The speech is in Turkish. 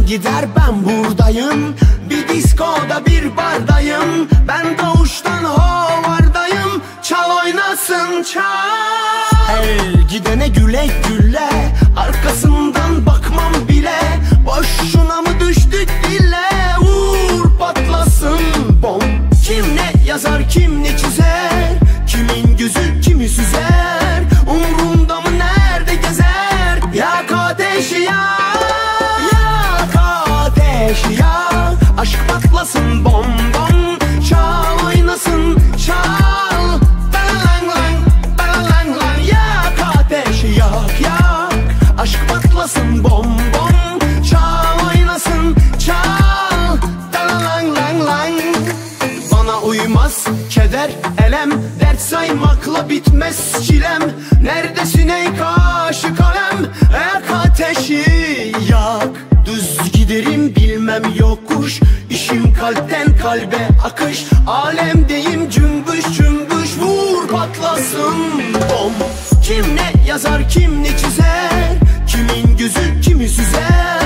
gider ben buradayım. Bir diskoda bir bardayım. Ben doğuştan hovardayım. Çal oynasın çal. Her gidene güle güle, arkasından bakmam bile. Boşuna mı düştük dile? Vur patlasın bom. Kim ne yazar kim ne çizer, kimin gözü kimi süzer, umrumda mı nerede gezer? Yak ateşi yak, yak ateşi yak. Aşk patlasın bom bom. Çal oynasın çal. Balalang lang, balalang lang. Yak ateşi yak yak. Aşk patlasın bom bom. Çal oynasın çal. Balalang lang lang. Bana uymaz keder elem, dert saymakla bitmez çilem. Neredesin ey kaşı kalem? Yak ateşi yak. Düz giderim bilmem yokuş, İşim kalpten kalbe akış. Alemdeyim cümbüş cümbüş. Vur patlasın bom. Kim ne yazar kim ne çizer, kimin gözü kimi süzer,